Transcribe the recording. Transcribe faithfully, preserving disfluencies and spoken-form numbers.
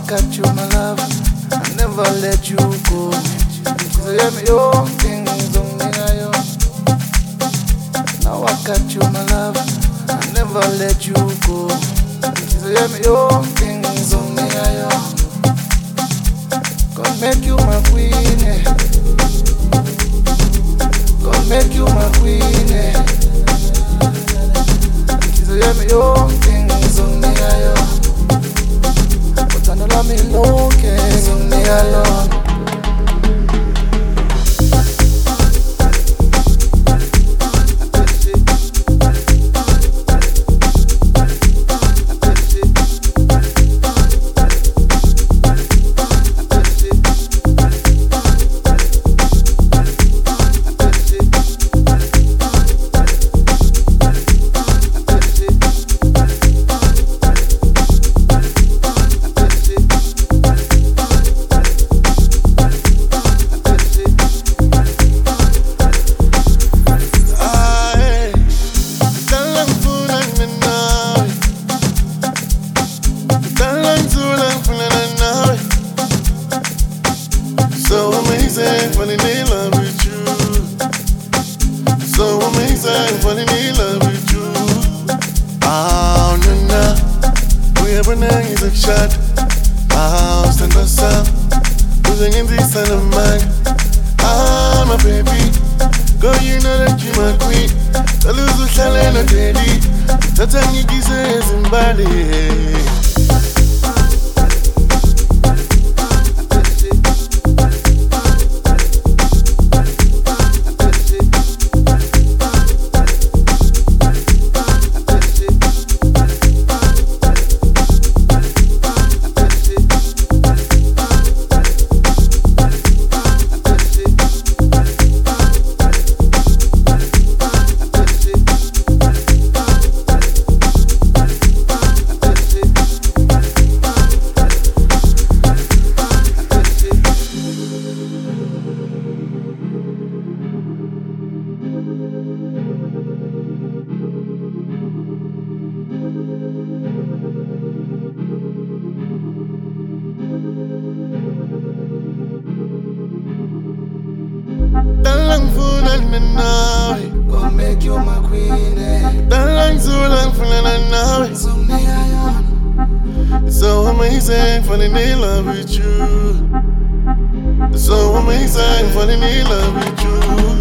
got you, my love. I never let you go. So you have your things on me, yo. Now I got you, my love. I never let you go. So you have your things on me, yo. Gonna make you my queen, eh. Gonna make you my queen, eh. So you have your things on me, yo. But I know let me looking on me alone. So amazing, falling in love with you. So amazing, falling in love with you. Oh, no, no. We have a nice a shot. Oh, stand us up. Losing in this son of mine. Ah, my baby. Girl, you know that you're my queen. The loser shall end a daddy. The time you kiss is in body. Dalang fulan na nawe, Gonna make you my queen, eh. dalang zulang fulan na nawe. So me I It's so amazing falling in love with you. It's so amazing falling in love with you.